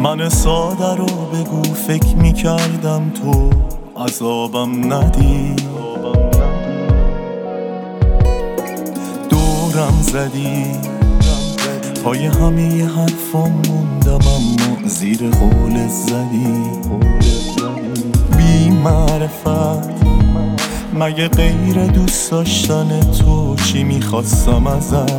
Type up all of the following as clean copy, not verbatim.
من ساده رو بگو، فکر میکردم تو عذابم ندی. دورم زدی، پای همه حرفام موندم اما زیر قولت زدی. بی معرفت مگه غیر دوست داشتن تو چی میخواستم ازت؟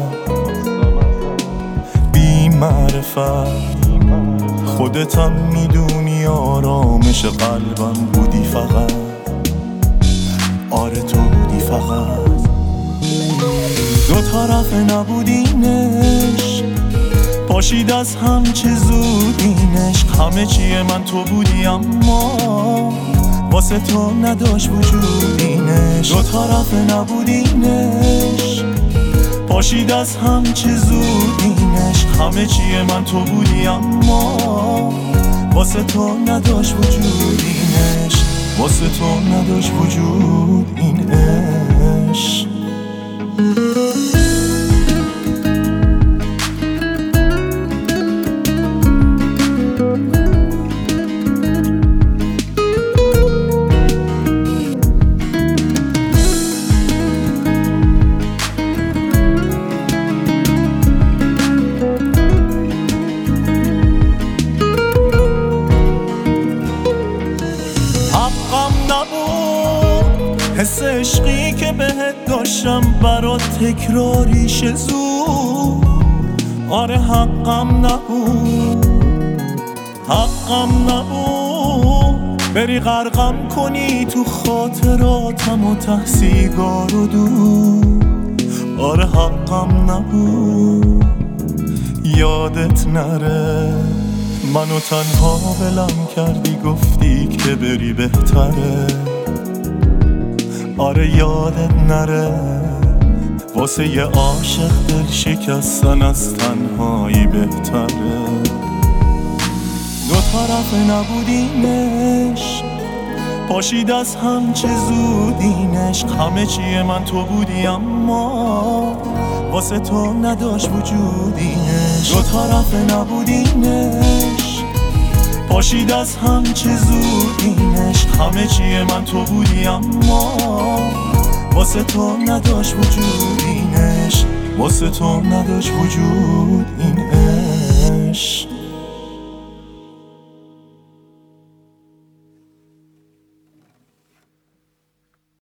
بی معرفت خودتم میدونی آرامش قلبم بودی فقط. آره تو بودی فقط. دو طرف نبودینش، پاشید از هم چه زودینش. همه چیه من تو بودی اما واسه تو نداشت وجودینش. دو طرف نبودینش، پاشید از هم چه زودینش. همه چیه من تو بودی اما واسه تو نداشت وجودینش. واسه تو نداشت وجود این عشق. حس عشقی که بهت داشتم برات تکراریش زود. آره حقم نبود، حقم نبود بری غرقم کنی تو خاطراتم و ته سیگار و دود. آره حقم نبود یادت نره منو تنها ولم کردی، گفتی که بری بهتره. آره یادت نره واسه یه عاشق دل شکستن از تنهایی بهتره. دو طرف نبودینش، پاشید از هم چه زودینش. همه چیه من تو بودی اما واسه تو نداشت وجودینش. دو طرف نبودینش، پاشید از هم چه زودینش. همه چیه من تو بودی اما واسه تو نداشت وجودینش. واسه تو نداشت وجود این